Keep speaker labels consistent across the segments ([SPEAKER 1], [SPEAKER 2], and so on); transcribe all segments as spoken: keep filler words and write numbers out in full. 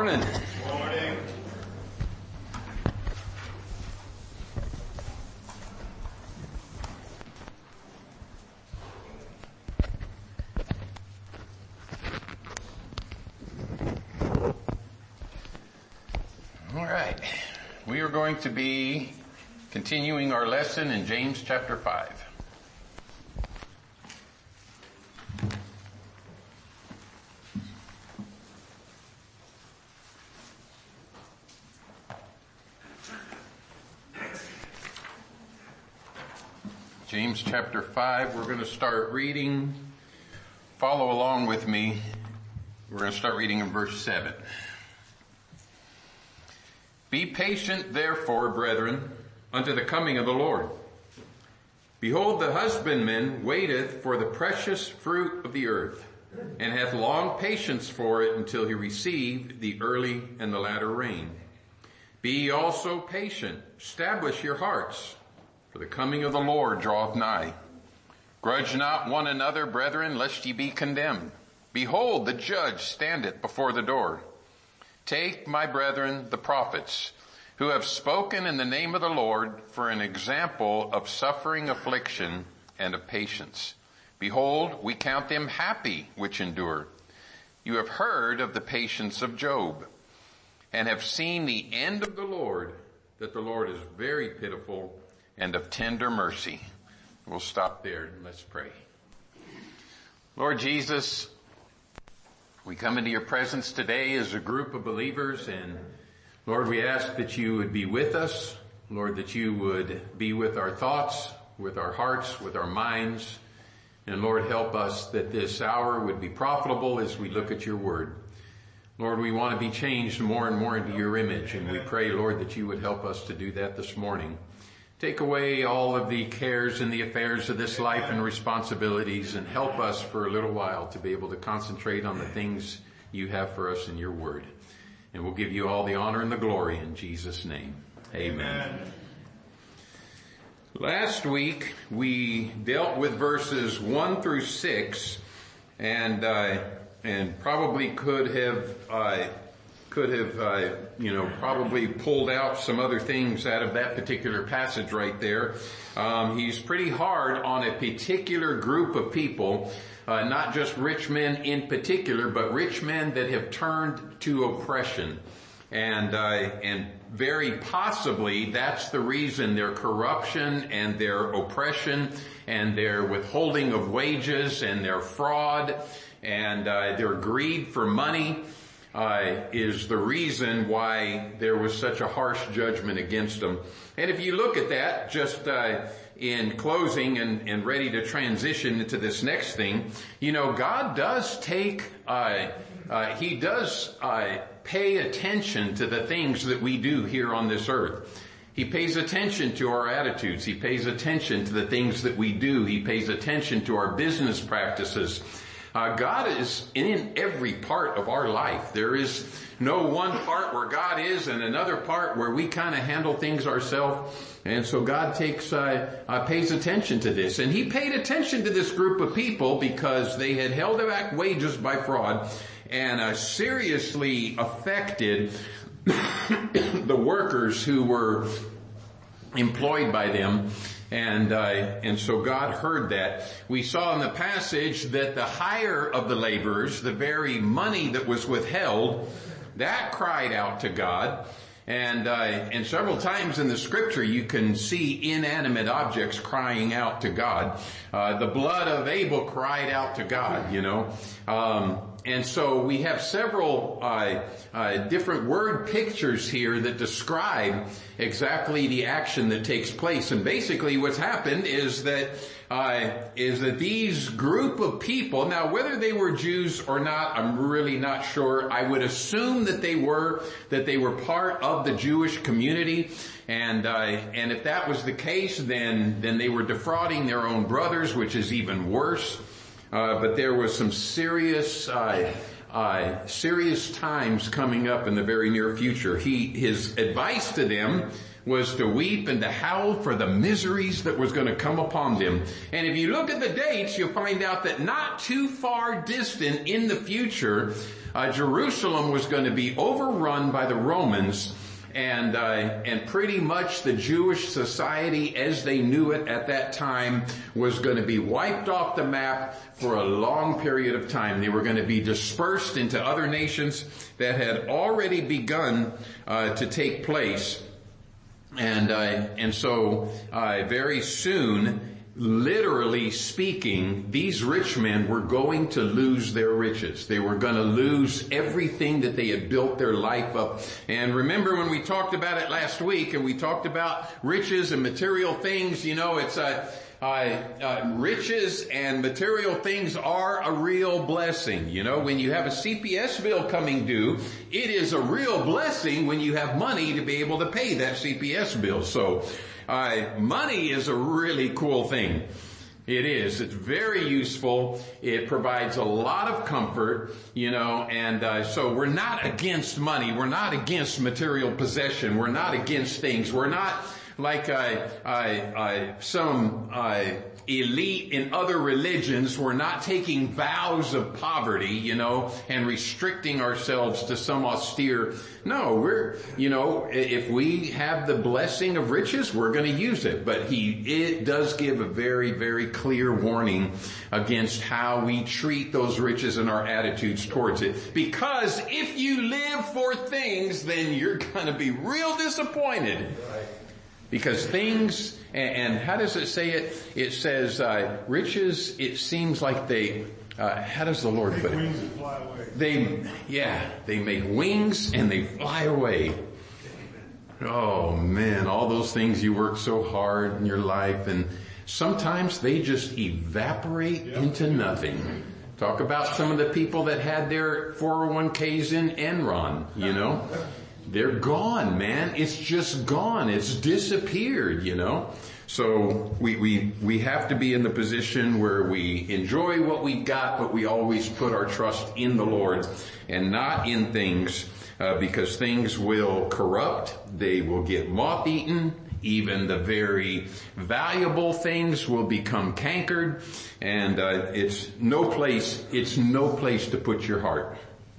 [SPEAKER 1] morning.
[SPEAKER 2] Morning.
[SPEAKER 1] All right. We are going to be continuing our lesson in James chapter five. James chapter five, we're going to start reading. Follow along with me. We're going to start reading in verse seven. Be patient, therefore, brethren, unto the coming of the Lord. Behold, the husbandman waiteth for the precious fruit of the earth, and hath long patience for it until he receive the early and the latter rain. Be ye also patient, establish your hearts, for the coming of the Lord draweth nigh. Grudge not one another, brethren, lest ye be condemned. Behold, the judge standeth before the door. Take, my brethren, the prophets, who have spoken in the name of the Lord, for an example of suffering, affliction, and of patience. Behold, we count them happy which endure. You have heard of the patience of Job, and have seen the end of the Lord, that the Lord is very pitiful and of tender mercy. We'll stop there and let's pray. Lord Jesus, we come into your presence today as a group of believers, and Lord, we ask that you would be with us. Lord, that you would be with our thoughts, with our hearts, with our minds. And Lord, help us that this hour would be profitable as we look at your word. Lord, we want to be changed more and more into your image, and we pray, Lord, that you would help us to do that this morning. Take away all of the cares and the affairs of this life and responsibilities, and help us for a little while to be able to concentrate on the things you have for us in your word. And we'll give you all the honor and the glory in Jesus' name. Amen. Amen. Last week we dealt with verses one through six, and uh, and probably could have uh, could have, uh, you know, probably pulled out some other things out of that particular passage right there. Um, he's pretty hard on a particular group of people, uh, not just rich men in particular, but rich men that have turned to oppression. And, uh, and very possibly that's the reason their corruption and their oppression and their withholding of wages and their fraud and, uh, their greed for money Uh, is the reason why there was such a harsh judgment against them. And if you look at that, just uh, in closing and, and ready to transition into this next thing, you know, God does take, uh, uh, He does uh, pay attention to the things that we do here on this earth. He pays attention to our attitudes. He pays attention to the things that we do. He pays attention to our business practices. Uh, God is in every part of our life. There is no one part where God is and another part where we kind of handle things ourselves. And so God takes, uh, uh, pays attention to this. And he paid attention to this group of people because they had held back wages by fraud and uh, seriously affected the workers who were employed by them. And, uh, and so God heard that. We saw in the passage that the hire of the laborers, the very money that was withheld, that cried out to God. And, uh, and several times in the scripture you can see inanimate objects crying out to God. Uh, the blood of Abel cried out to God, you know. Um, And so we have several uh, uh, different word pictures here that describe exactly the action that takes place. And basically what's happened is that uh, is that these group of people, now whether they were Jews or not, I'm really not sure. I would assume that they were, that they were part of the Jewish community. And uh, and if that was the case, then then they were defrauding their own brothers, which is even worse. Uh, but there was some serious, uh, uh, serious times coming up in the very near future. He, his advice to them was to weep and to howl for the miseries that was going to come upon them. And if you look at the dates, you'll find out that not too far distant in the future, uh, Jerusalem was going to be overrun by the Romans, and uh, and pretty much the Jewish society as they knew it at that time was going to be wiped off the map for a long period of time. They were going to be dispersed into other nations that had already begun uh, to take place. And uh, and so uh, very soon, literally speaking, these rich men were going to lose their riches. They were going to lose everything that they had built their life up. And remember when we talked about it last week, and we talked about riches and material things, you know, it's uh, uh, uh riches and material things are a real blessing. You know, when you have a C P S bill coming due, it is a real blessing when you have money to be able to pay that C P S bill. So, Uh, money is a really cool thing. It is. It's very useful. It provides a lot of comfort, you know, and uh, so we're not against money. We're not against material possession. We're not against things. We're not like uh, uh, uh, some uh, elite in other religions. We're not taking vows of poverty, you know, and restricting ourselves to some austere. No, we're, you know, if we have the blessing of riches, we're going to use it. But he, it does give a very, very clear warning against how we treat those riches and our attitudes towards it. Because if you live for things, then you're going to be real disappointed. Because things, and, and how does it say it? It says, uh, riches, it seems like they, uh, how does the Lord put it? They, yeah, they make wings and they fly away. Oh man, all those things you work so hard in your life, and sometimes they just evaporate into nothing. Talk about some of the people that had their four oh one k's in Enron, you know. They're gone, man. It's just gone. It's disappeared, you know. So we, we, we have to be in the position where we enjoy what we've got, but we always put our trust in the Lord and not in things, uh, because things will corrupt. They will get moth-eaten. Even the very valuable things will become cankered, and uh, it's no place, it's no place to put your heart.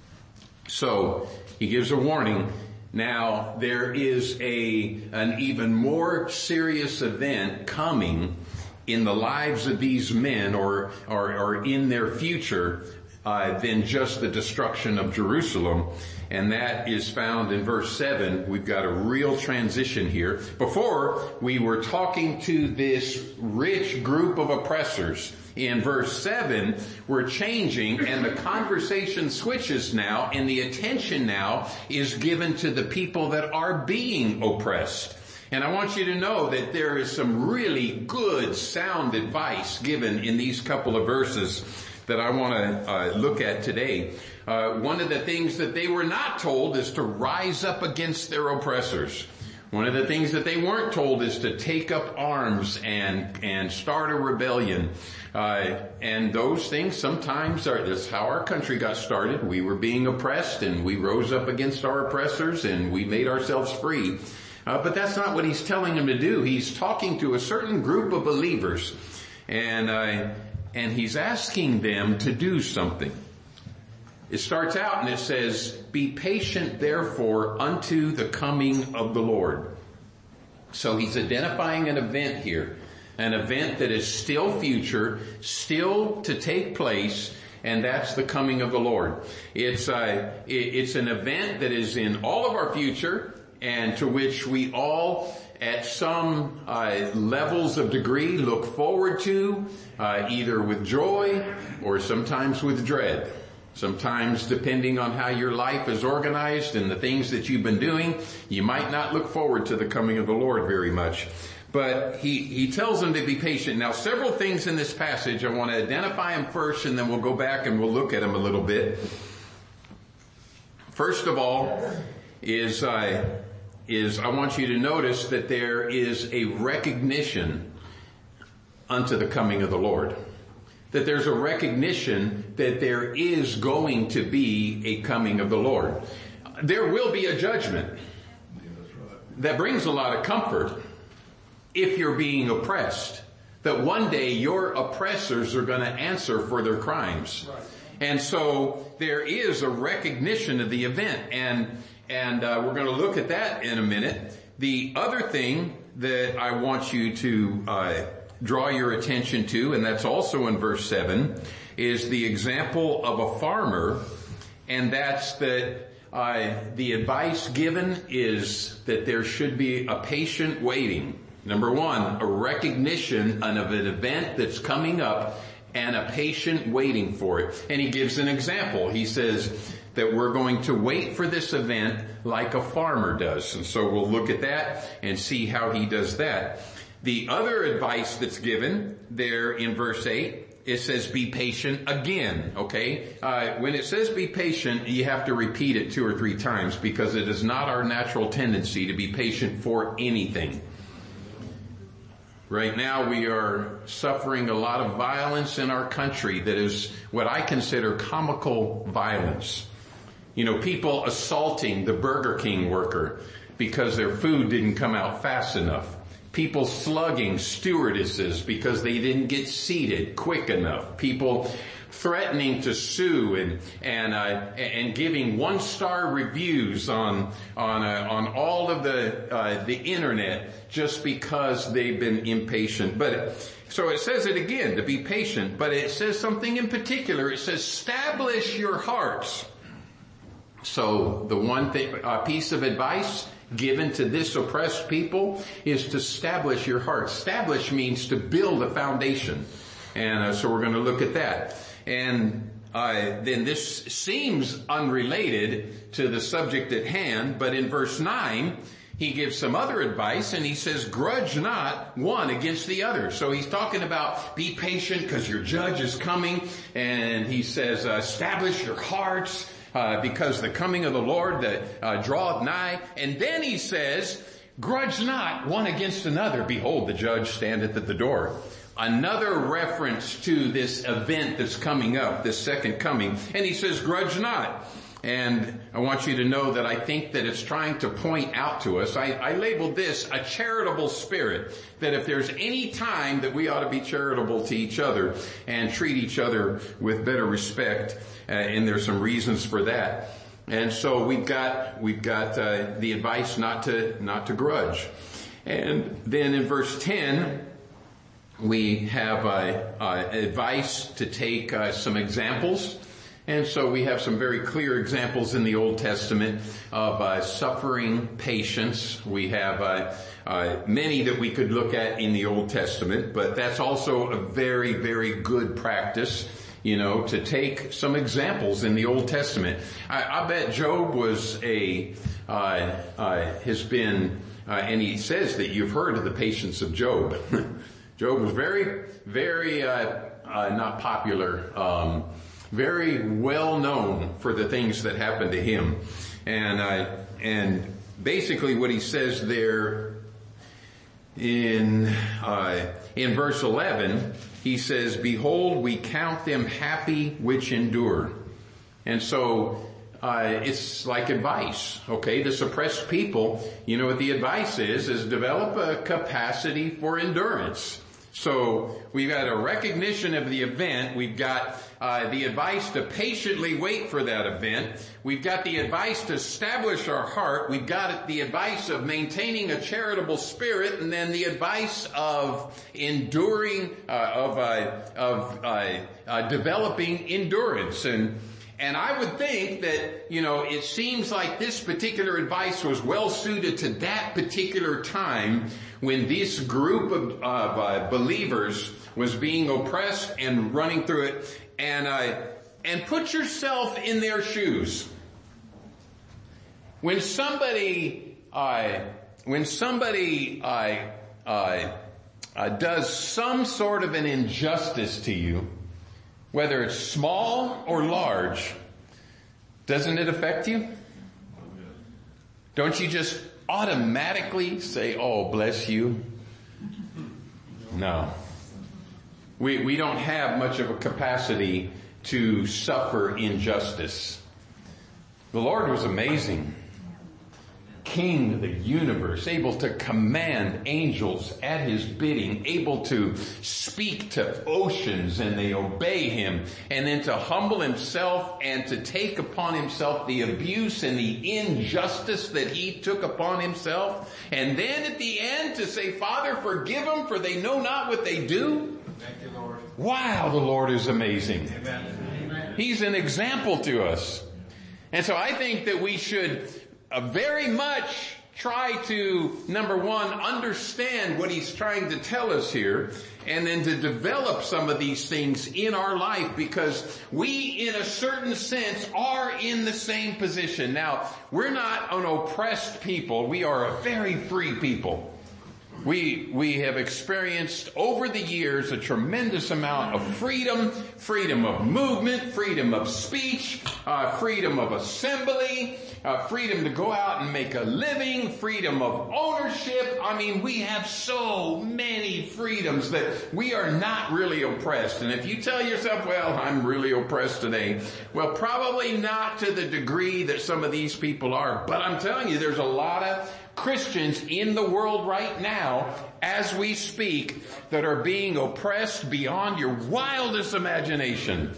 [SPEAKER 1] So he gives a warning. Now, there is a an even more serious event coming in the lives of these men, or or, or in their future, uh, than just the destruction of Jerusalem. And that is found in verse seven. We've got a real transition here. Before, we were talking to this rich group of oppressors. In verse seven, we're changing, and the conversation switches now, and the attention now is given to the people that are being oppressed. And I want you to know that there is some really good, sound advice given in these couple of verses that I want to uh, look at today. Uh, one of the things that they were not told is to rise up against their oppressors. One of the things that they weren't told is to take up arms and and start a rebellion. Uh, and those things sometimes are, that's how our country got started. We were being oppressed, and we rose up against our oppressors, and we made ourselves free. Uh, but that's not what he's telling them to do. He's talking to a certain group of believers, and uh, and he's asking them to do something. It starts out and it says, "Be patient, therefore, unto the coming of the Lord." So he's identifying an event here, an event that is still future, still to take place, and that's the coming of the Lord. It's uh, it's an event that is in all of our future, and to which we all, at some uh, levels of degree, look forward to, uh, either with joy or sometimes with dread. Sometimes, depending on how your life is organized and the things that you've been doing, you might not look forward to the coming of the Lord very much. But he, he tells them to be patient. Now, several things in this passage. I want to identify them first, and then we'll go back and we'll look at them a little bit. First of all, is, uh, is I want you to notice that there is a recognition unto the coming of the Lord. That there's a recognition that there is going to be a coming of the Lord. There will be a judgment. That brings a lot of comfort if you're being oppressed. That one day your oppressors are going to answer for their crimes. And so there is a recognition of the event, and and uh, we're going to look at that in a minute. The other thing that I want you to uh, draw your attention to, and that's also in verse seven, is the example of a farmer, and that's that uh, the advice given is that there should be a patient waiting. Number one, a recognition of an event that's coming up and a patient waiting for it. And he gives an example. He says that we're going to wait for this event like a farmer does. And so we'll look at that and see how he does that. The other advice that's given there in verse eight, it says be patient again, okay? Uh, when it says be patient, you have to repeat it two or three times because it is not our natural tendency to be patient for anything. Right now we are suffering a lot of violence in our country that is what I consider comical violence. You know, people assaulting the Burger King worker because their food didn't come out fast enough. People slugging stewardesses because they didn't get seated quick enough. People threatening to sue and and uh, and giving one-star reviews on on uh, on all of the uh, the internet just because they've been impatient. But so it says it again to be patient, but it says something in particular. It says establish your hearts. So the one thing, uh, piece of advice given to this oppressed people is to establish your heart. Establish means to build a foundation. And uh, so we're going to look at that. And uh, then this seems unrelated to the subject at hand, but in verse nine, he gives some other advice and he says, grudge not one against the other. So he's talking about be patient because your judge is coming. And he says, uh, establish your hearts. Uh, because the coming of the Lord that uh, draweth nigh. And then he says, grudge not one against another. Behold, the judge standeth at the door. Another reference to this event that's coming up, this second coming. And he says, grudge not. And I want you to know that I think that it's trying to point out to us, I, I labeled this a charitable spirit, that if there's any time that we ought to be charitable to each other and treat each other with better respect, uh, and there's some reasons for that. And so we've got, we've got uh, the advice not to, not to grudge. And then in verse ten, we have uh, uh, advice to take uh, some examples. And so we have some very clear examples in the Old Testament of uh, suffering patience. We have uh, uh, many that we could look at in the Old Testament, but that's also a very, very good practice, you know, to take some examples in the Old Testament. I, I bet Job was a, uh, uh, has been, uh, and he says that you've heard of the patience of Job. Job was very, very, uh, uh, not popular, um, very well known for the things that happened to him. And, uh, and basically what he says there in, uh, in verse eleven, he says, behold, we count them happy which endure. And so, uh, it's like advice, okay? The suppressed people, you know what the advice is, is develop a capacity for endurance. So we've got a recognition of the event. We've got uh, the advice to patiently wait for that event. We've got the advice to establish our heart. We've got the advice of maintaining a charitable spirit, and then the advice of enduring, uh, of uh, of uh, uh, developing endurance. And and I would think that, you know, it seems like this particular advice was well suited to that particular time when this group of, of uh, believers was being oppressed and running through it. And uh, and put yourself in their shoes. When somebody uh, when somebody uh, uh, uh, does some sort of an injustice to you, whether it's small or large, doesn't it affect you? Don't you just automatically say, oh, bless you? No. We, we don't have much of a capacity to suffer injustice. The Lord was amazing. King of the universe, able to command angels at his bidding, able to speak to oceans and they obey him, and then to humble himself and to take upon himself the abuse and the injustice that he took upon himself, and then at the end to say, Father, forgive them, for they know not what they do.
[SPEAKER 2] Thank you, Lord.
[SPEAKER 1] Wow, the Lord is amazing.
[SPEAKER 2] Amen.
[SPEAKER 1] He's an example to us. And so I think that we should uh, very much try to, number one, understand what he's trying to tell us here, and then to develop some of these things in our life, because we, in a certain sense, are in the same position. Now, we're not an oppressed people. We are a very free people. We, we have experienced over the years a tremendous amount of freedom, freedom of movement, freedom of speech, uh, freedom of assembly, uh, freedom to go out and make a living, freedom of ownership. I mean, we have so many freedoms that we are not really oppressed. And if you tell yourself, well, I'm really oppressed today, well, probably not to the degree that some of these people are. But I'm telling you, there's a lot of Christians in the world right now, as we speak, that are being oppressed beyond your wildest imagination.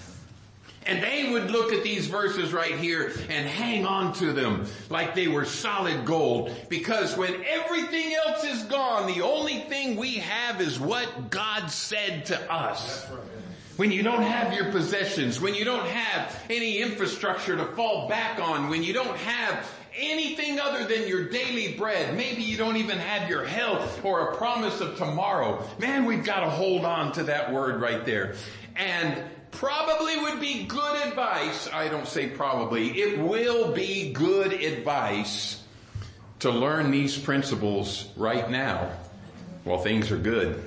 [SPEAKER 1] And they would look at these verses right here and hang on to them like they were solid gold. Because when everything else is gone, the only thing we have is what God said to us. When you don't have your possessions, when you don't have any infrastructure to fall back on, when you don't have anything other than your daily bread, maybe you don't even have your health or a promise of tomorrow, man, we've got to hold on to that word right there. And probably would be good advice, I don't say probably, it will be good advice to learn these principles right now while things are good.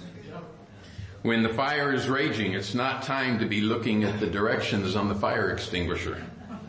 [SPEAKER 1] When the fire is raging, it's not time to be looking at the directions on the fire extinguisher.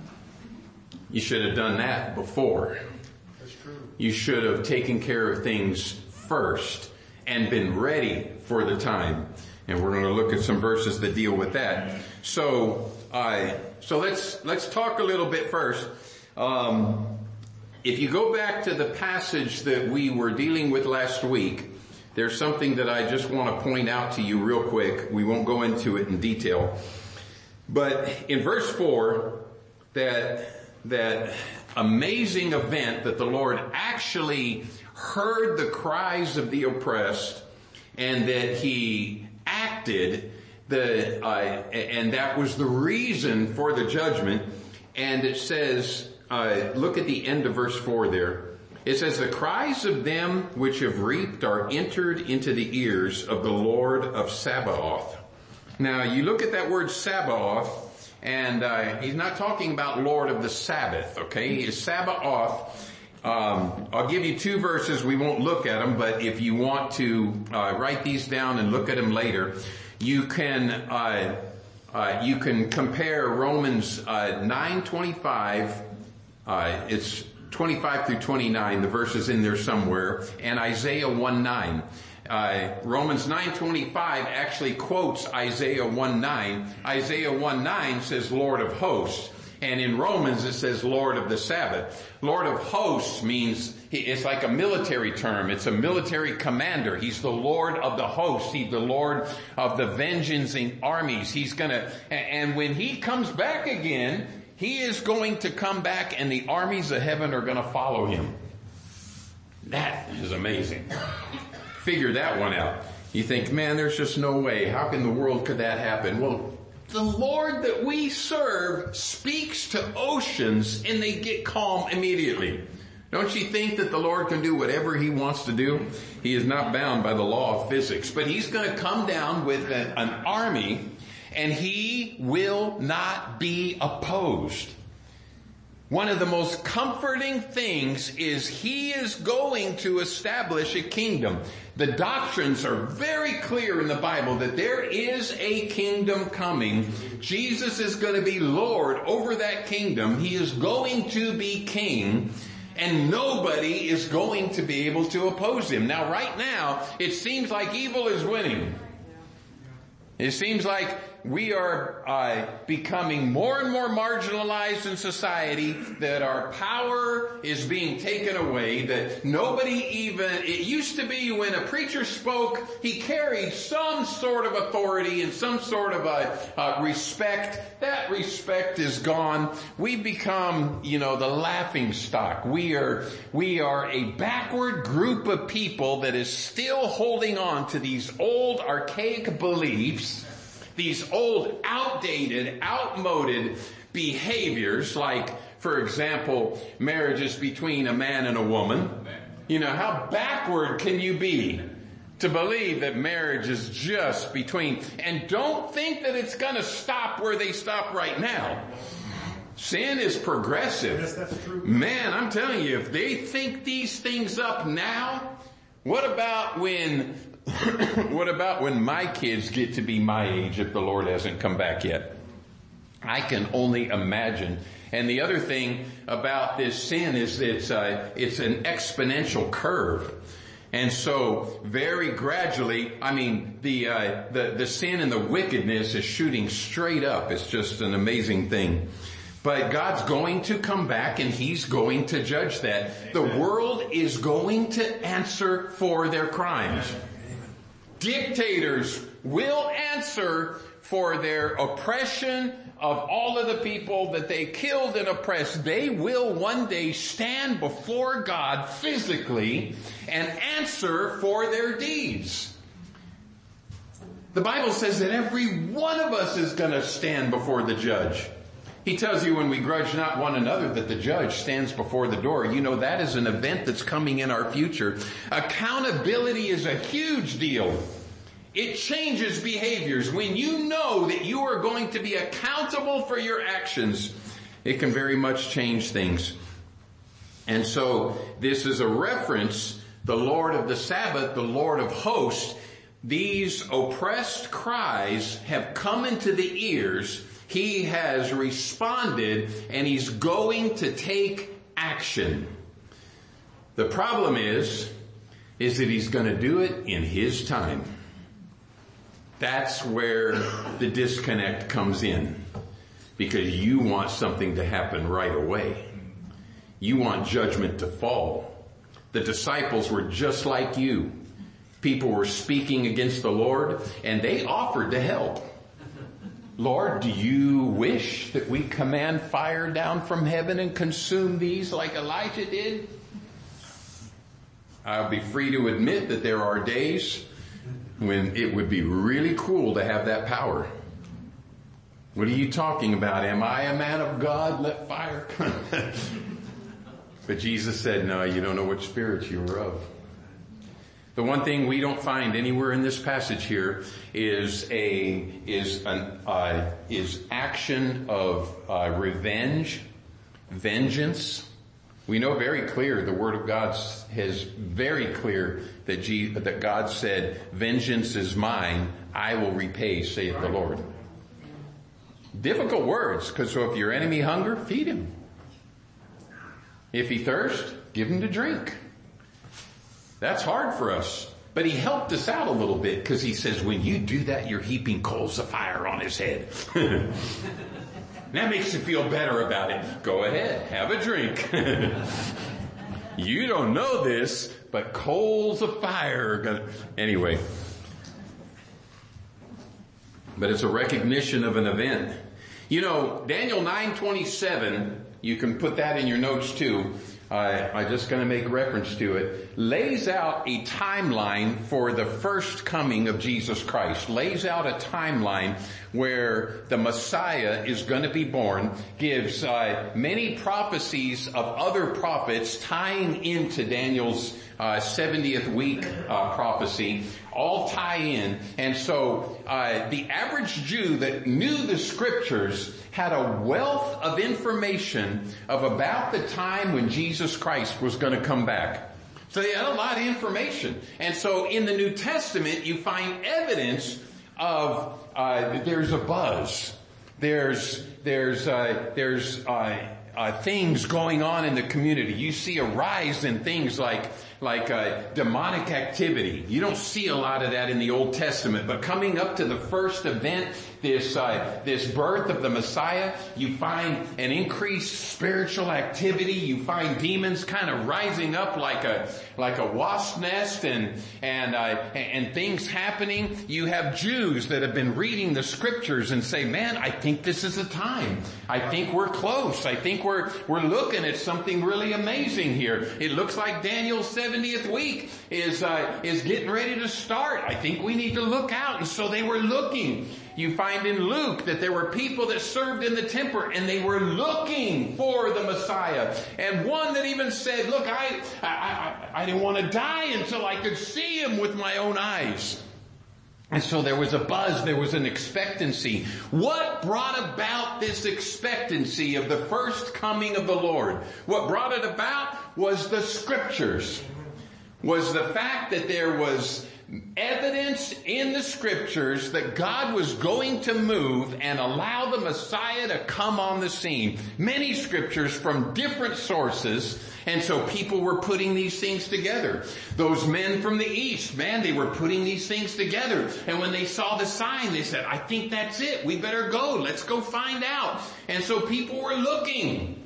[SPEAKER 1] You should have done that before.
[SPEAKER 2] That's true.
[SPEAKER 1] You should have taken care of things first and been ready for the time. And we're going to look at some verses that deal with that. So, uh, so let's let's talk a little bit first. Um, if you go back to the passage that we were dealing with last week, there's something that I just want to point out to you real quick. We won't go into it in detail. But in verse four, that that amazing event that the Lord actually heard the cries of the oppressed, and that he acted, the uh, and that was the reason for the judgment. And it says, uh, look at the end of verse four there. It says, the cries of them which have reaped are entered into the ears of the Lord of Sabaoth. Now you look at that word Sabaoth, and uh, he's not talking about Lord of the Sabbath, okay? It's Sabaoth. Um, I'll give you two verses. We won't look at them, but if you want to uh, write these down and look at them later, you can uh, uh, you can compare Romans uh, nine twenty-five. Uh, it's twenty-five through twenty-nine. The verse is in there somewhere, and Isaiah one nine. Uh, Romans nine twenty-five actually quotes Isaiah one nine. Isaiah one nine says Lord of hosts. And in Romans it says Lord of the Sabbath. Lord of hosts means, it's like a military term. It's a military commander. He's the Lord of the hosts. He's the Lord of the vengeancing armies. He's gonna, and when he comes back again, he is going to come back and the armies of heaven are gonna follow him. That is amazing. Figure that one out. You think, man, there's just no way. How in the world could that happen? Well, the Lord that we serve speaks to oceans and they get calm immediately. Don't you think that the Lord can do whatever he wants to do? He is not bound by the law of physics, but he's going to come down with an, an army and he will not be opposed. One of the most comforting things is he is going to establish a kingdom. The doctrines are very clear in the Bible that there is a kingdom coming. Jesus is going to be Lord over that kingdom. He is going to be king, and nobody is going to be able to oppose him. Now, right now, it seems like evil is winning. It seems like we are uh, becoming more and more marginalized in society, that our power is being taken away, that nobody even, it used to be when a preacher spoke, he carried some sort of authority and some sort of a, uh, respect. That respect is gone. We become, you know, the laughing stock. We are, we are a backward group of people that is still holding on to these old archaic beliefs, these old, outdated, outmoded behaviors, like, for example, marriages between a man and a woman. You know, how backward can you be to believe that marriage is just between, and don't think that it's going to stop where they stop right now. Sin is progressive.
[SPEAKER 2] Yes, that's true.
[SPEAKER 1] Man, I'm telling you, if they think these things up now, what about when what about when my kids get to be my age if the Lord hasn't come back yet? I can only imagine. And the other thing about this sin is it's uh, it's an exponential curve. And so very gradually, I mean, the uh, the the sin and the wickedness is shooting straight up. It's just an amazing thing. But God's going to come back and He's going to judge that. The world is going to answer for their crimes. Dictators will answer for their oppression of all of the people that they killed and oppressed. They will one day stand before God physically and answer for their deeds. The Bible says that every one of us is going to stand before the judge. He tells you when we grudge not one another that the judge stands before the door. You know, that is an event that's coming in our future. Accountability is a huge deal. It changes behaviors. When you know that you are going to be accountable for your actions, it can very much change things. And so this is a reference, the Lord of the Sabbath, the Lord of hosts. These oppressed cries have come into the ears. He has responded and He's going to take action. The problem is, is that He's going to do it in His time. That's where the disconnect comes in. Because you want something to happen right away. You want judgment to fall. The disciples were just like you. People were speaking against the Lord and they offered to help. Lord, do you wish that we command fire down from heaven and consume these like Elijah did? I'll be free to admit that there are days when it would be really cool to have that power. What are you talking about? Am I a man of God? Let fire come. But Jesus said, no, you don't know which spirit you are of. The one thing we don't find anywhere in this passage here is a is an uh, is action of uh, revenge, vengeance. We know very clear, the Word of God has very clear that Jesus, that God said, "Vengeance is mine; I will repay," saith the Lord. Difficult words, because so if your enemy hunger, feed him. If he thirst, give him to drink. That's hard for us. But He helped us out a little bit because He says, when you do that, you're heaping coals of fire on his head. That makes you feel better about it. Go ahead, have a drink. You don't know this, but coals of fire are gonna... Anyway. But it's a recognition of an event. You know, Daniel nine twenty-seven, you can put that in your notes too. Uh, I'm just going to make reference to it, lays out a timeline for the first coming of Jesus Christ, lays out a timeline where the Messiah is going to be born, gives uh, many prophecies of other prophets tying into Daniel's uh, seventieth week uh, prophecy, all tie in. And so uh, the average Jew that knew the scriptures had a wealth of information of about the time when Jesus Christ was going to come back. So they had a lot of information. And so in the New Testament, you find evidence of uh, there's a buzz. There's there's uh, there's uh, uh, things going on in the community. You see a rise in things like like uh, demonic activity. You don't see a lot of that in the Old Testament, but coming up to the first event, this uh, this birth of the Messiah, you find an increased spiritual activity. You find demons kind of rising up like a like a wasp nest, and and uh, and things happening. You have Jews that have been reading the scriptures and say, "Man, I think this is the time. I think we're close. I think we're we're looking at something really amazing here. It looks like Daniel's seventieth week is uh, is getting ready to start. I think we need to look out." And so they were looking. You find in Luke that there were people that served in the temple and they were looking for the Messiah. And one that even said, "Look, I I, I, I didn't want to die until I could see him with my own eyes." And so there was a buzz, there was an expectancy. What brought about this expectancy of the first coming of the Lord? What brought it about was the scriptures. Was the fact that there was evidence in the scriptures that God was going to move and allow the Messiah to come on the scene. Many scriptures from different sources, and so people were putting these things together. Those men from the east, man, they were putting these things together. And when they saw the sign, they said, "I think that's it. We better go. Let's go find out." And so people were looking.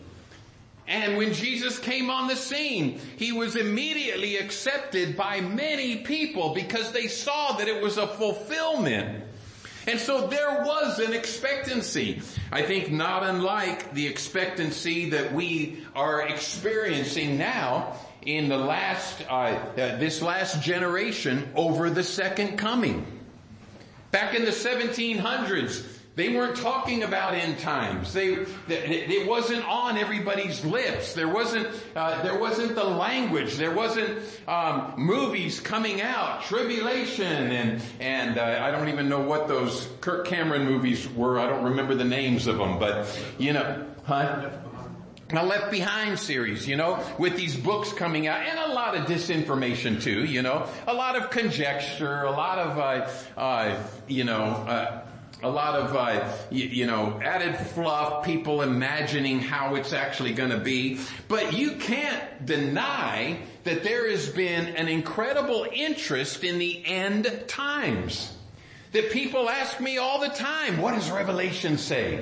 [SPEAKER 1] And when Jesus came on the scene, he was immediately accepted by many people because they saw that it was a fulfillment. And so there was an expectancy. I think not unlike the expectancy that we are experiencing now in the last, uh, uh, this last generation over the second coming. Back in the seventeen hundreds, they weren't talking about end times. They, it wasn't on everybody's lips. There wasn't, uh, there wasn't the language. There wasn't, um, movies coming out, tribulation, and, and, uh, I don't even know what those Kirk Cameron movies were. I don't remember the names of them, but, you know, huh? A Left Behind series, you know, with these books coming out, and a lot of disinformation too, you know, a lot of conjecture, a lot of, uh, uh, you know, uh, A lot of, uh, you, you know, added fluff, people imagining how it's actually going to be. But you can't deny that there has been an incredible interest in the end times. That people ask me all the time, what does Revelation say?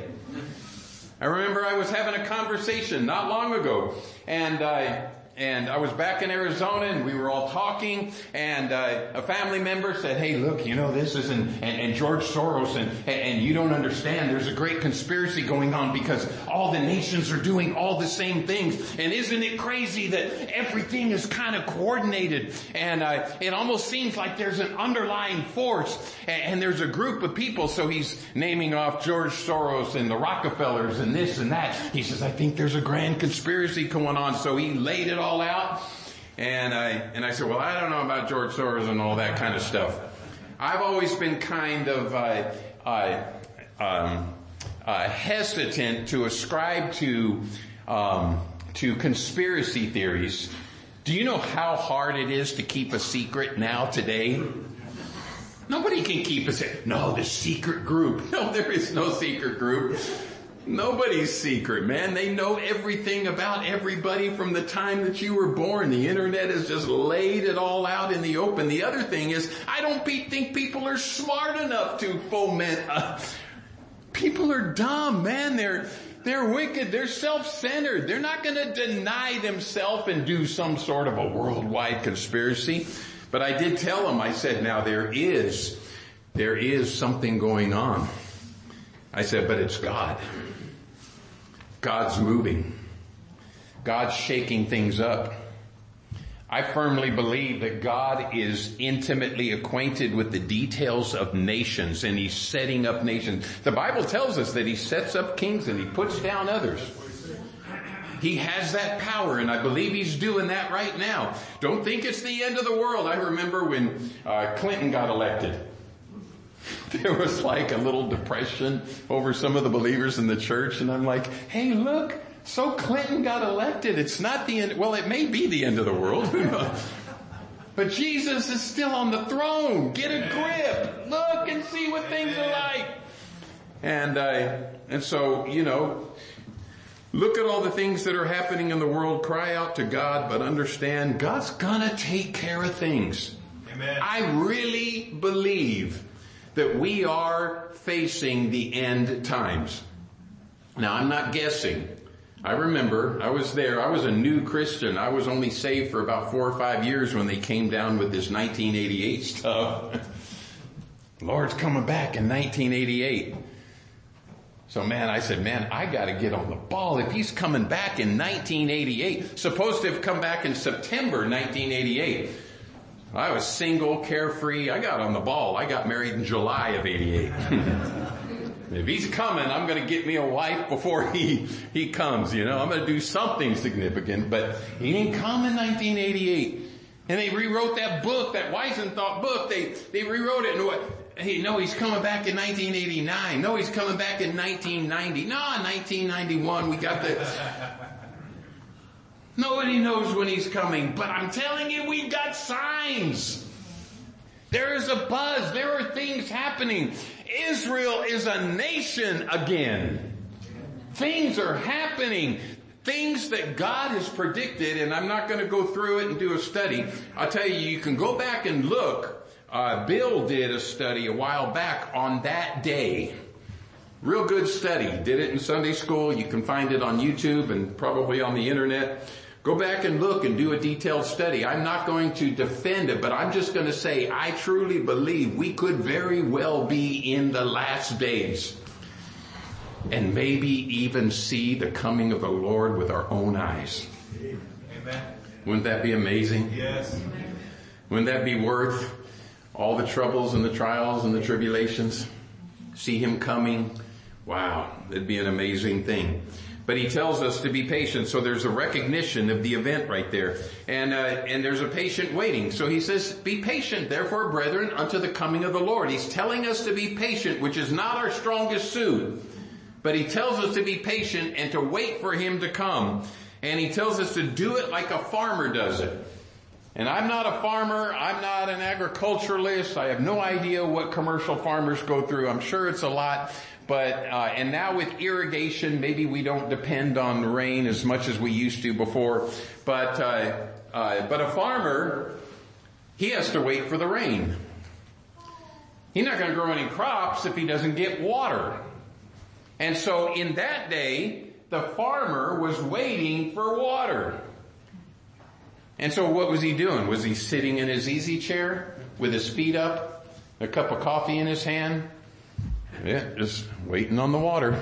[SPEAKER 1] I remember I was having a conversation not long ago, and I... And I was back in Arizona and we were all talking, and uh, a family member said, "Hey, look, you know, this is, and, and, and George Soros, and, and you don't understand, there's a great conspiracy going on because all the nations are doing all the same things. And isn't it crazy that everything is kind of coordinated? And uh, it almost seems like there's an underlying force, and, and there's a group of people." So he's naming off George Soros and the Rockefellers and this and that. He says, "I think there's a grand conspiracy going on." So he laid it all all out. And I, and I said, "Well, I don't know about George Soros and all that kind of stuff." I've always been kind of, uh, uh, um, uh, hesitant to ascribe to, um, to conspiracy theories. Do you know how hard it is to keep a secret now today? Nobody can keep a secret. No, the secret group. No, there is no secret group. Nobody's secret, man. They know everything about everybody from the time that you were born. The internet has just laid it all out in the open. The other thing is, I don't be, think people are smart enough to foment. Uh, people are dumb, man. They're they're wicked. They're self-centered. They're not going to deny themselves and do some sort of a worldwide conspiracy. But I did tell them. I said, "Now there is there is something going on." I said, "But it's God. God's moving. God's shaking things up." I firmly believe that God is intimately acquainted with the details of nations, and He's setting up nations. The Bible tells us that He sets up kings and He puts down others. He has that power, and I believe He's doing that right now. Don't think it's the end of the world. I remember when uh, Clinton got elected. There was like a little depression over some of the believers in the church, and I'm like, "Hey, look, so Clinton got elected. It's not the end. Well, it may be the end of the world. Who knows? But Jesus is still on the throne. Get a grip. Look and see what things are like." And, uh, and so, you know, Look at all the things that are happening in the world. Cry out to God, but understand God's gonna take care of things.
[SPEAKER 2] Amen.
[SPEAKER 1] I really believe that we are facing the end times. Now, I'm not guessing. I remember I was there. I was a new Christian. I was only saved for about four or five years when they came down with this nineteen eighty-eight stuff. Lord's coming back in nineteen eighty-eight. So man, I said, man, I gotta get on the ball. If he's coming back in nineteen eighty-eight, supposed to have come back in September nineteen eighty-eight. I was single, carefree. I got on the ball. I got married in July of eighty-eight. If he's coming, I'm going to get me a wife before he, he comes, you know. I'm going to do something significant, but he didn't come in nineteen eighty-eight. And they rewrote that book, that Weisenthal book. They, they rewrote it and what? Hey, no, he's coming back in nineteen eighty-nine. No, he's coming back in nineteen ninety. No, nineteen ninety-one. We got the... Nobody knows when he's coming, but I'm telling you, we've got signs. There is a buzz. There are things happening. Israel is a nation again. Things are happening. Things that God has predicted, and I'm not going to go through it and do a study. I'll tell you, you can go back and look. Uh, Bill did a study a while back on that day. Real good study. Did it in Sunday school. You can find it on YouTube and probably on the internet. Go back and look and do a detailed study. I'm not going to defend it, but I'm just going to say I truly believe we could very well be in the last days and maybe even see the coming of the Lord with our own eyes.
[SPEAKER 2] Amen.
[SPEAKER 1] Wouldn't that be amazing?
[SPEAKER 2] Yes.
[SPEAKER 1] Wouldn't that be worth all the troubles and the trials and the tribulations? See him coming. Wow, that'd be an amazing thing. But he tells us to be patient, so there's a recognition of the event right there. And uh, and there's a patient waiting. So he says, be patient, therefore, brethren, unto the coming of the Lord. He's telling us to be patient, which is not our strongest suit. But he tells us to be patient and to wait for him to come. And he tells us to do it like a farmer does it. And I'm not a farmer. I'm not an agriculturalist. I have no idea what commercial farmers go through. I'm sure it's a lot. But, uh, and now with irrigation, maybe we don't depend on rain as much as we used to before. But, uh, uh, but a farmer, he has to wait for the rain. He's not going to grow any crops if he doesn't get water. And so in that day, the farmer was waiting for water. And so what was he doing? Was he sitting in his easy chair with his feet up, a cup of coffee in his hand? Yeah, just waiting on the water.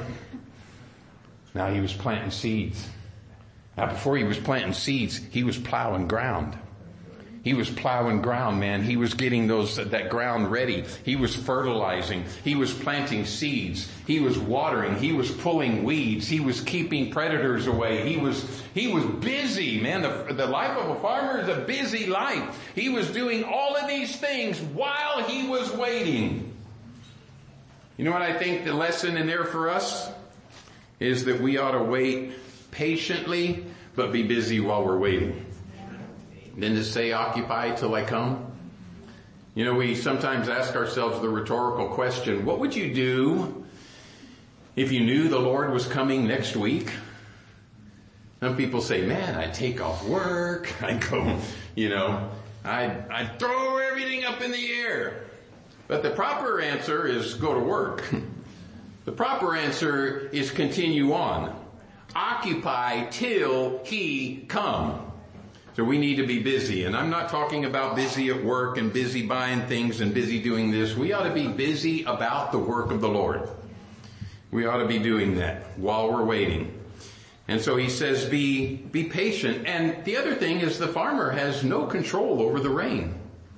[SPEAKER 1] Now he was planting seeds. Now before he was planting seeds, he was plowing ground. He was plowing ground, man. He was getting those, that ground ready. He was fertilizing. He was planting seeds. He was watering. He was pulling weeds. He was keeping predators away. He was, he was busy, man. The, the life of a farmer is a busy life. He was doing all of these things while he was waiting. You know what I think the lesson in there for us is that we ought to wait patiently, but be busy while we're waiting. Then to say, occupy till I come. You know, we sometimes ask ourselves the rhetorical question, what would you do if you knew the Lord was coming next week? Some people say, man, I'd take off work. I'd go, you know, I'd, I'd throw everything up in the air. But the proper answer is go to work. The proper answer is continue on. Occupy till he come. So we need to be busy. And I'm not talking about busy at work and busy buying things and busy doing this. We ought to be busy about the work of the Lord. We ought to be doing that while we're waiting. And so he says, be, be patient. And the other thing is the farmer has no control over the rain.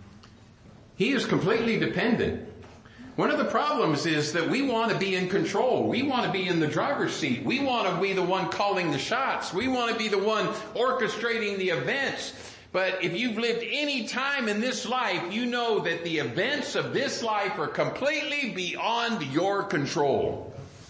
[SPEAKER 1] He is completely dependent. One of the problems is that we want to be in control. We want to be in the driver's seat. We want to be the one calling the shots. We want to be the one orchestrating the events. But if you've lived any time in this life, you know that the events of this life are completely beyond your control.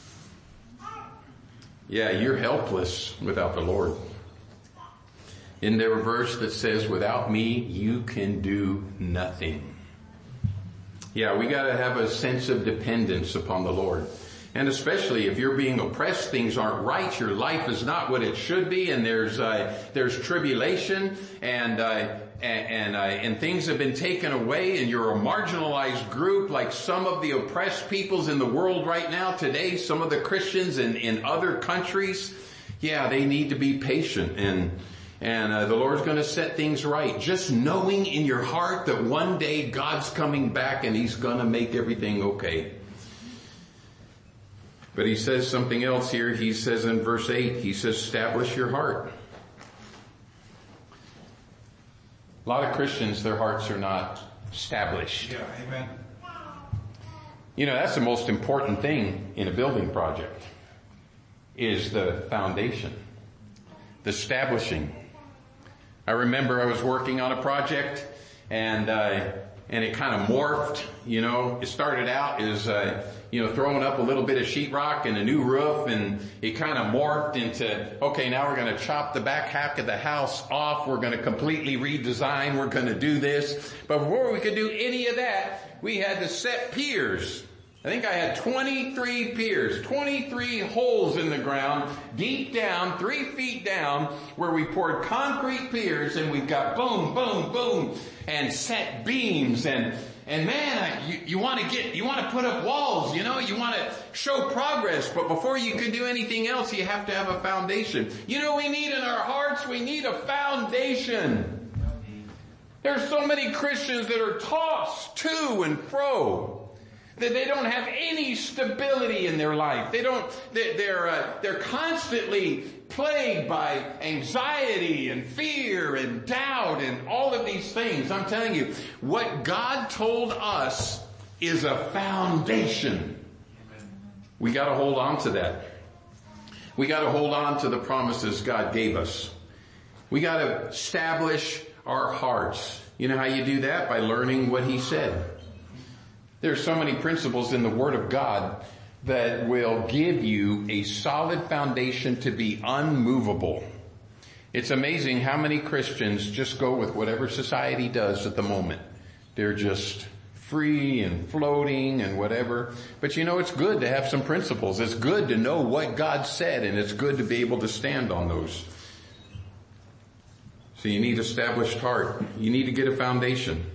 [SPEAKER 1] Yeah, you're helpless without the Lord. Isn't there a verse that says, without me, you can do nothing? Yeah, we got to have a sense of dependence upon the Lord. And especially if you're being oppressed, things aren't right, your life is not what it should be, and there's uh, there's tribulation, and uh, and and, uh, and things have been taken away, and you're a marginalized group like some of the oppressed peoples in the world right now today, some of the Christians in, in other countries. Yeah, they need to be patient, and and uh, the Lord's going to set things right. Just knowing in your heart that one day God's coming back and He's going to make everything okay. But He says something else here. He says in verse eight, He says, establish your heart. A lot of Christians, their hearts are not established.
[SPEAKER 2] Yeah, amen.
[SPEAKER 1] You know, that's the most important thing in a building project, is the foundation, the establishing. I remember I was working on a project, and uh, and it kind of morphed. You know, it started out as uh, you know, throwing up a little bit of sheetrock and a new roof, and it kind of morphed into, okay, now we're going to chop the back half of the house off. We're going to completely redesign. We're going to do this. But before we could do any of that, we had to set piers. I think I had twenty-three piers, twenty-three holes in the ground, deep down, three feet down, where we poured concrete piers, and we've got boom, boom, boom, and set beams, and and man, you, you want to get, you want to put up walls, you know, you want to show progress, but before you can do anything else, you have to have a foundation. You know, we need in our hearts, we need a foundation. There's so many Christians that are tossed to and fro, that they don't have any stability in their life. They don't, they're, uh, they're constantly plagued by anxiety and fear and doubt and all of these things. I'm telling you, what God told us is a foundation. We got to hold on to that. We got to hold on to the promises God gave us. We got to establish our hearts. You know how you do that? By learning what He said. There's so many principles in the Word of God that will give you a solid foundation to be unmovable. It's amazing how many Christians just go with whatever society does at the moment. They're just free and floating and whatever. But you know, it's good to have some principles. It's good to know what God said, and it's good to be able to stand on those. So you need established heart. You need to get a foundation.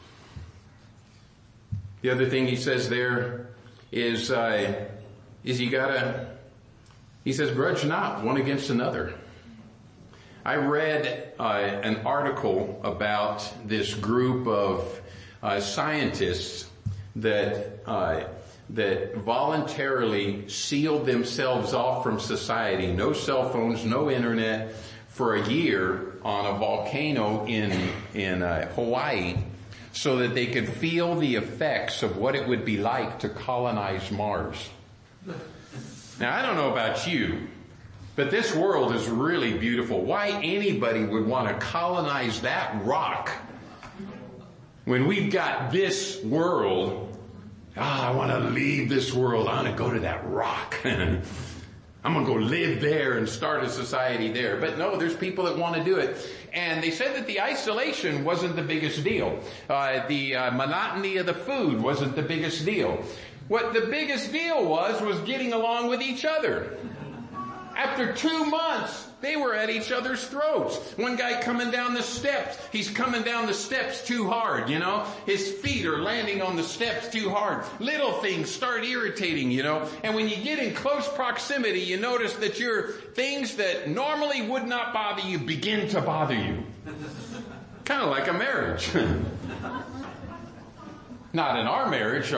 [SPEAKER 1] The other thing he says there is, uh, is you gotta, he says, grudge not one against another. I read uh, an article about this group of uh, scientists that uh, that voluntarily sealed themselves off from society, no cell phones, no internet, for a year on a volcano in in uh, Hawaii, so that they could feel the effects of what it would be like to colonize Mars. Now, I don't know about you, but this world is really beautiful. Why anybody would want to colonize that rock when we've got this world? Ah, I want to leave this world. I want to go to that rock. I'm going to go live there and start a society there. But no, there's people that want to do it. And they said that the isolation wasn't the biggest deal. Uh, the uh, monotony of the food wasn't the biggest deal. What the biggest deal was, was getting along with each other. After two months, they were at each other's throats. One guy coming down the steps, he's coming down the steps too hard, you know. His feet are landing on the steps too hard. Little things start irritating, you know. And when you get in close proximity, you notice that your things that normally would not bother you begin to bother you. Kind of like a marriage. Not in our marriage.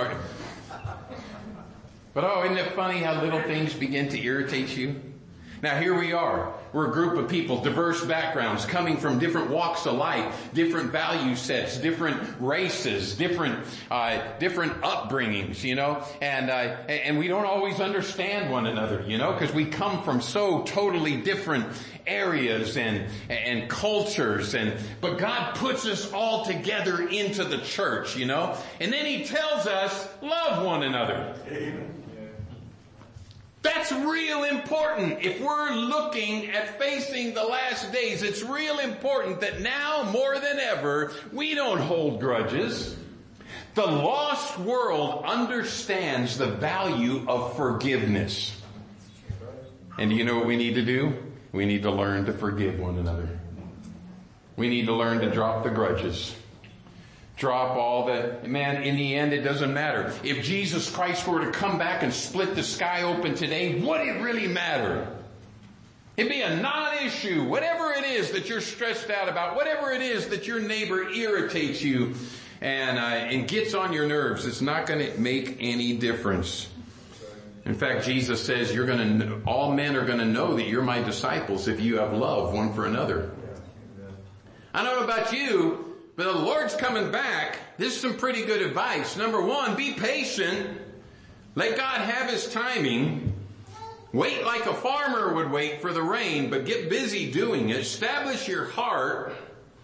[SPEAKER 1] But oh, isn't it funny how little things begin to irritate you? Now here we are. We're a group of people, diverse backgrounds, coming from different walks of life, different value sets, different races, different, uh, different upbringings, you know, and, uh, and we don't always understand one another, you know, because we come from so totally different areas and, and cultures, and, but God puts us all together into the church, you know, and then He tells us, love one another. Amen. That's real important. If we're looking at facing the last days, it's real important that now more than ever, we don't hold grudges. The lost world understands the value of forgiveness. And do you know what we need to do? We need to learn to forgive one another. We need to learn to drop the grudges. Drop all the, man, in the end it doesn't matter. If Jesus Christ were to come back and split the sky open today, would it really matter? It'd be a non-issue. Whatever it is that you're stressed out about, whatever it is that your neighbor irritates you and, uh, and gets on your nerves, it's not going to make any difference. In fact, Jesus says you're going to, all men are going to know that you're my disciples if you have love one for another. I don't know about you, but the Lord's coming back. This is some pretty good advice. Number one, be patient. Let God have His timing. Wait like a farmer would wait for the rain, but get busy doing it. Establish your heart.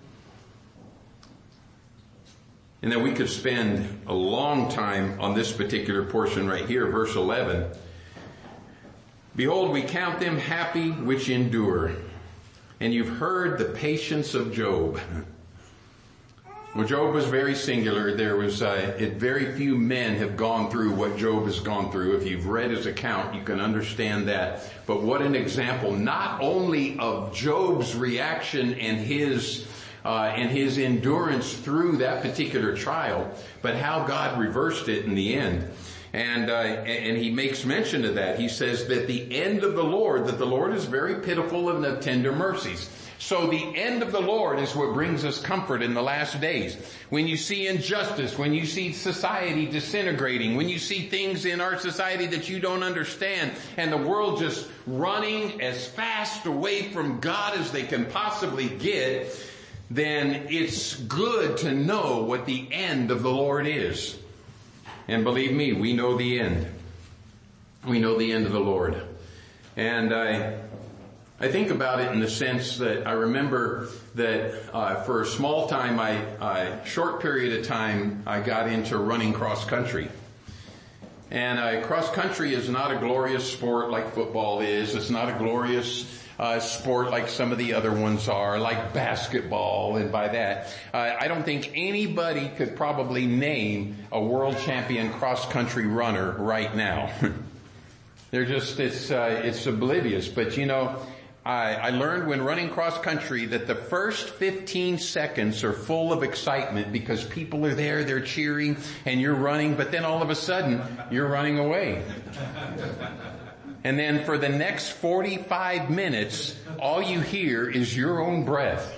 [SPEAKER 1] And then we could spend a long time on this particular portion right here, verse eleven. Behold, we count them happy which endure. And you've heard the patience of Job. Well, Job was very singular. There was uh, it, very few men have gone through what Job has gone through. If you've read his account, you can understand that. But what an example, not only of Job's reaction and his uh, and his endurance through that particular trial, but how God reversed it in the end. And uh, and he makes mention of that. He says that the end of the Lord, that the Lord is very pitiful and of tender mercies. So the end of the Lord is what brings us comfort in the last days. When you see injustice, when you see society disintegrating, when you see things in our society that you don't understand, and the world just running as fast away from God as they can possibly get, then it's good to know what the end of the Lord is. And believe me, we know the end. We know the end of the Lord. And I... I think about it in the sense that I remember that uh, for a small time, I, uh, short period of time, I got into running cross country. And uh, cross country is not a glorious sport like football is. It's not a glorious uh, sport like some of the other ones are, like basketball. And by that, uh, I don't think anybody could probably name a world champion cross country runner right now. They're just, it's, uh, it's oblivious. But you know, I, I learned when running cross country that the first fifteen seconds are full of excitement because people are there, they're cheering, and you're running, but then all of a sudden, you're running away. And then for the next forty-five minutes, all you hear is your own breath.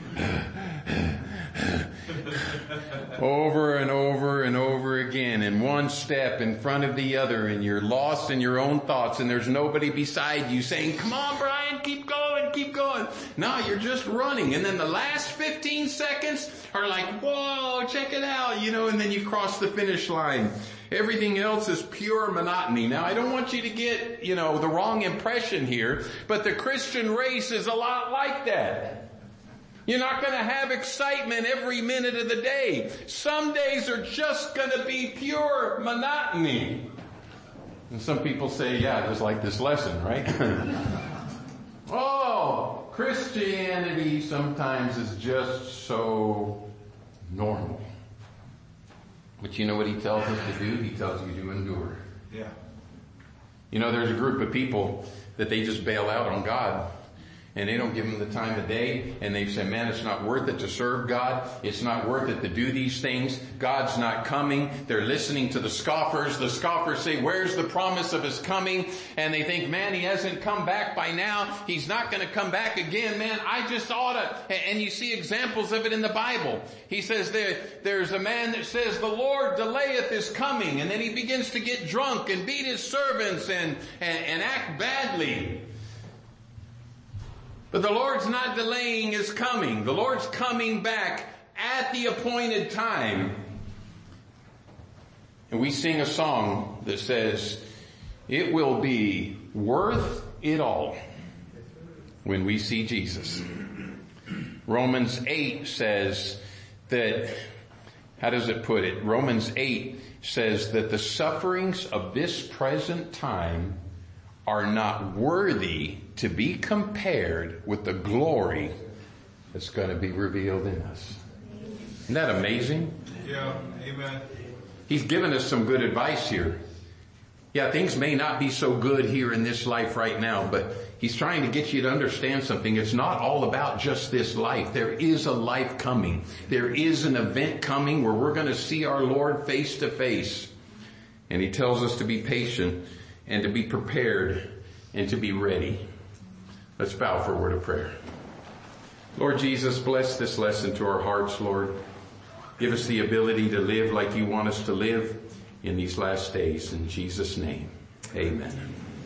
[SPEAKER 1] Over and over and over again, and one step in front of the other, and you're lost in your own thoughts, and there's nobody beside you saying, come on, Brian, keep going, keep going. No, you're just running. And then the last fifteen seconds are like, whoa, check it out, you know, and then you cross the finish line. Everything else is pure monotony. Now, I don't want you to get, you know, the wrong impression here, but the Christian race is a lot like that. You're not going to have excitement every minute of the day. Some days are just going to be pure monotony. And some people say, yeah, just like this lesson, right? Oh, Christianity sometimes is just so normal. But you know what he tells us to do? He tells you to endure.
[SPEAKER 2] Yeah.
[SPEAKER 1] You know, there's a group of people that they just bail out on God. And they don't give them the time of day, and they say, man, it's not worth it to serve God. It's not worth it to do these things. God's not coming. They're listening to the scoffers. The scoffers say, where's the promise of His coming? And they think, man, He hasn't come back by now. He's not going to come back again. Man, I just ought to. And you see examples of it in the Bible. He says there, there's a man that says, the Lord delayeth His coming. And then he begins to get drunk and beat his servants and, and, and act badly. But the Lord's not delaying His coming. The Lord's coming back at the appointed time. And we sing a song that says, it will be worth it all when we see Jesus. Romans eight says that, how does it put it? Romans eight says that the sufferings of this present time are not worthy to be compared with the glory that's going to be revealed in us. Isn't that amazing?
[SPEAKER 2] Yeah. Amen.
[SPEAKER 1] He's given us some good advice here. Yeah, things may not be so good here in this life right now, but he's trying to get you to understand something. It's not all about just this life. There is a life coming. There is an event coming where we're going to see our Lord face to face. And he tells us to be patient and to be prepared and to be ready. Let's bow for a word of prayer. Lord Jesus, bless this lesson to our hearts, Lord. Give us the ability to live like you want us to live in these last days. In Jesus' name, amen.